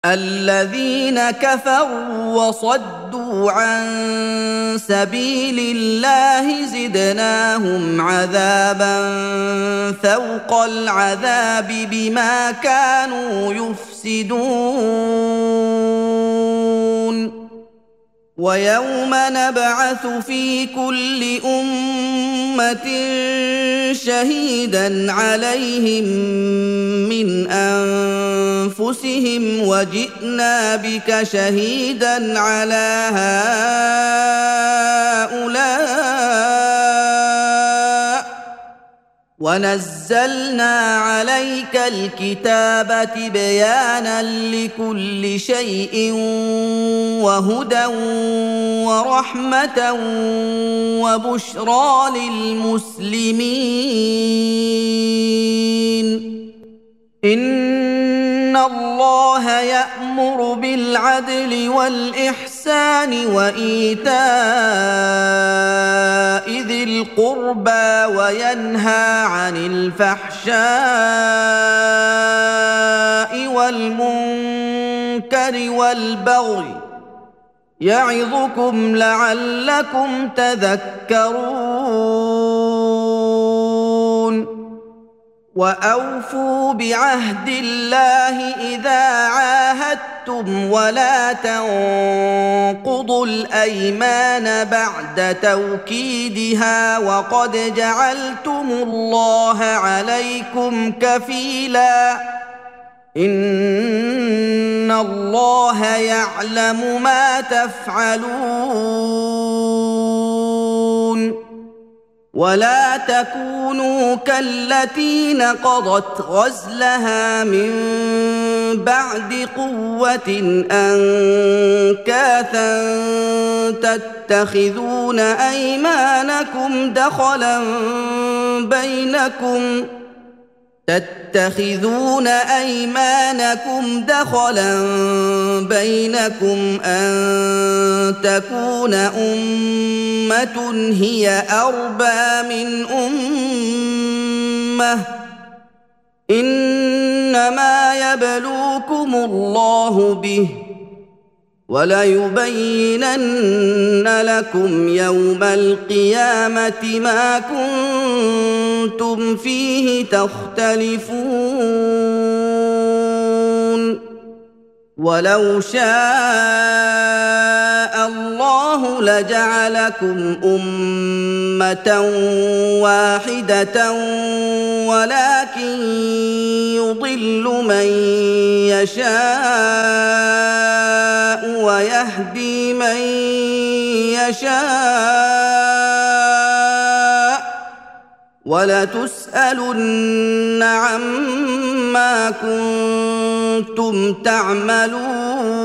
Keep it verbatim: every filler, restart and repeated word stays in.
الذين كفروا وصدوا عن سبيل الله زدناهم عذابا فوق العذاب بما كانوا يفسدون ويوم نبعث في كل أمة شهيدا عليهم من أنفسهم وجئنا بك شهيدا على هؤلاء ونزلنا عليك الكتاب تبيانا لكل شيء وهدى ورحمة وبشرى للمسلمين إن الله يأمر بالعدل والإحسان وإيتاء ذي القربى وينهى عن الفحشاء والمنكر والبغي يعظكم لعلكم تذكرون وأوفوا بعهد الله إذا عاهدتم ولا تنقضوا الأيمان بعد توكيدها وقد جعلتم الله عليكم كفيلا إن الله يعلم ما تفعلون ولا تكونوا كالتي نقضت غزلها من بعد قوة أنكاثا تتخذون أيمانكم دخلا بينكم تتخذون أيمانكم دخلا بينكم أن تكون أمة هي أربى من أمة إنما يبلوكم الله به وليبينن لكم يوم القيامة ما كنتم فيه تختلفون ولو شاء الله لجعلكم أمة واحدة ولكن يضل من يشاء ويهدي من يشاء ولتسألن عما كنتم تعملون